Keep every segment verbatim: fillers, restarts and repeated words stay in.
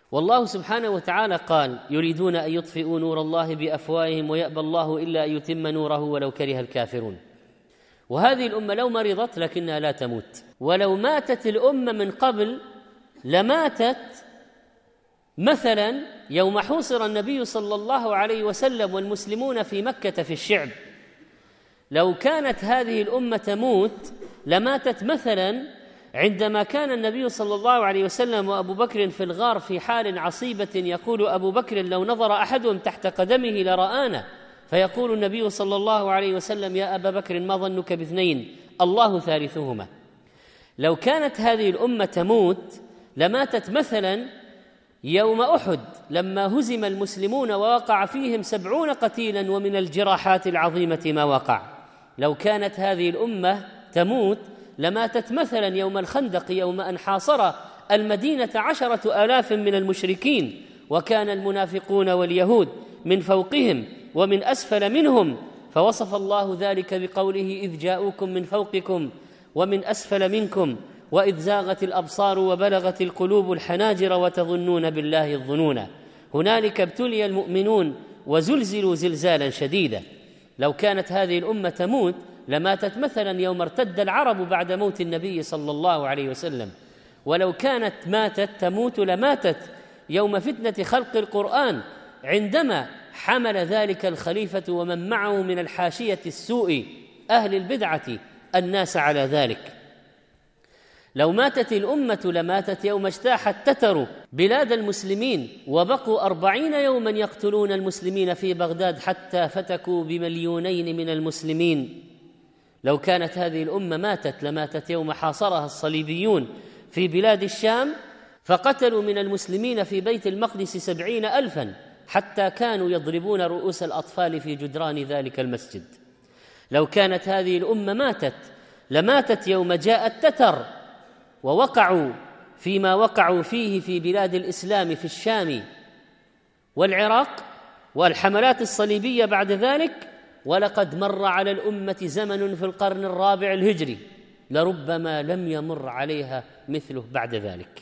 والله سبحانه وتعالى قال: يريدون أن يطفئوا نور الله بأفواههم ويأبى الله إلا أن يتم نوره ولو كره الكافرون. وهذه الأمة لو مرضت لكنها لا تموت، ولو ماتت الأمة من قبل لماتت مثلا يوم حوصر النبي صلى الله عليه وسلم والمسلمون في مكة في الشعب. لو كانت هذه الأمة تموت لماتت مثلا عندما كان النبي صلى الله عليه وسلم وأبو بكر في الغار في حال عصيبة، يقول أبو بكر: لو نظر أحدهم تحت قدمه لرآنا. فيقول النبي صلى الله عليه وسلم: يا أبا بكر ما ظنك باثنين الله ثالثهما. لو كانت هذه الأمة تموت لماتت مثلا يوم أحد لما هزم المسلمون ووقع فيهم سبعون قتيلا ومن الجراحات العظيمة ما وقع. لو كانت هذه الأمة تموت لماتت مثلا يوم الخندق يوم أن حاصر المدينة عشرة آلاف من المشركين، وكان المنافقون واليهود من فوقهم ومن أسفل منهم، فوصف الله ذلك بقوله: إذ جاءوكم من فوقكم ومن أسفل منكم وإذ زاغت الأبصار وبلغت القلوب الحناجر وتظنون بالله الظنونا. هنالك ابتلي المؤمنون وزلزلوا زلزالا شديدا. لو كانت هذه الأمة تموت لماتت مثلا يوم ارتد العرب بعد موت النبي صلى الله عليه وسلم. ولو كانت ماتت تموت لماتت يوم فتنة خلق القرآن عندما حمل ذلك الخليفة ومن معه من الحاشية السوء أهل البدعة الناس على ذلك. لو ماتت الأمة لماتت يوم اجتاح التتر بلاد المسلمين وبقوا أربعين يوما يقتلون المسلمين في بغداد حتى فتكوا بمليونين من المسلمين. لو كانت هذه الأمة ماتت لماتت يوم حاصرها الصليبيون في بلاد الشام فقتلوا من المسلمين في بيت المقدس سبعين ألفا حتى كانوا يضربون رؤوس الأطفال في جدران ذلك المسجد. لو كانت هذه الأمة ماتت لماتت يوم جاء التتر ووقعوا فيما وقعوا فيه في بلاد الإسلام في الشام والعراق والحملات الصليبية بعد ذلك. ولقد مر على الأمة زمن في القرن الرابع الهجري لربما لم يمر عليها مثله بعد ذلك.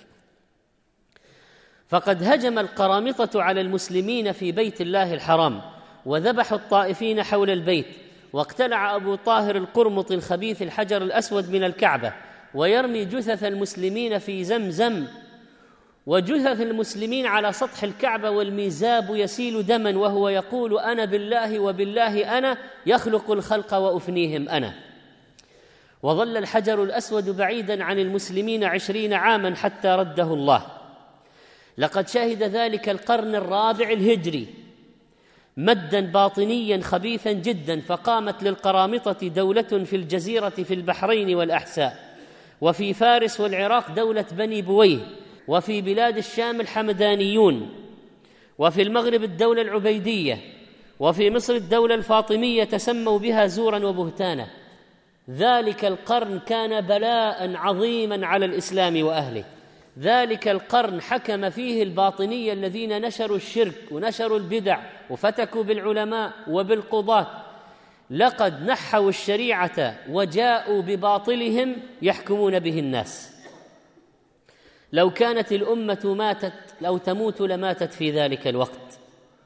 فقد هجم القرامطة على المسلمين في بيت الله الحرام وذبحوا الطائفين حول البيت، واقتلع أبو طاهر القرمط الخبيث الحجر الأسود من الكعبة ويرمي جثث المسلمين في زمزم، وجثث المسلمين على سطح الكعبة والميزاب يسيل دما وهو يقول: أنا بالله وبالله أنا يخلق الخلق وأفنيهم أنا. وظل الحجر الأسود بعيدا عن المسلمين عشرين عاما حتى رده الله. لقد شهد ذلك القرن الرابع الهجري مدا باطنيا خبيثا جدا، فقامت للقرامطة دولة في الجزيرة في البحرين والأحساء، وفي فارس والعراق دولة بني بويه، وفي بلاد الشام الحمدانيون، وفي المغرب الدولة العبيدية، وفي مصر الدولة الفاطمية تسموا بها زورا وبهتانا. ذلك القرن كان بلاء عظيما على الإسلام وأهله. ذلك القرن حكم فيه الباطنية الذين نشروا الشرك ونشروا البدع وفتكوا بالعلماء وبالقضاة. لقد نحوا الشريعة وجاءوا بباطلهم يحكمون به الناس. لو كانت الأمة ماتت لو تموت لماتت في ذلك الوقت.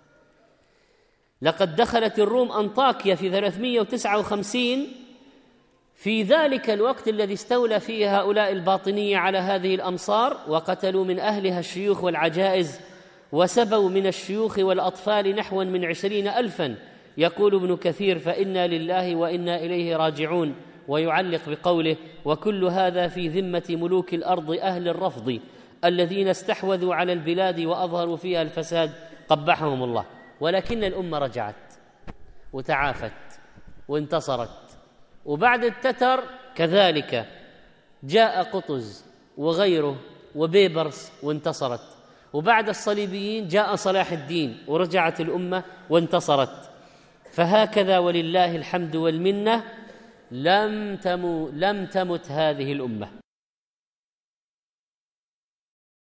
لقد دخلت الروم أنطاكيا في ثلاثمائة وتسعة وخمسين في ذلك الوقت الذي استولى فيه هؤلاء الباطنية على هذه الأمصار، وقتلوا من أهلها الشيوخ والعجائز وسبوا من الشيوخ والأطفال نحو من عشرين ألفا. يقول ابن كثير: فإنا لله وإنا إليه راجعون، ويعلق بقوله: وكل هذا في ذمة ملوك الأرض أهل الرفض الذين استحوذوا على البلاد وأظهروا فيها الفساد قبحهم الله. ولكن الأمة رجعت وتعافت وانتصرت. وبعد التتر كذلك جاء قطز وغيره وبيبرس وانتصرت. وبعد الصليبيين جاء صلاح الدين ورجعت الأمة وانتصرت. فهكذا ولله الحمد والمنة لم تمو لم تمت هذه الأمة.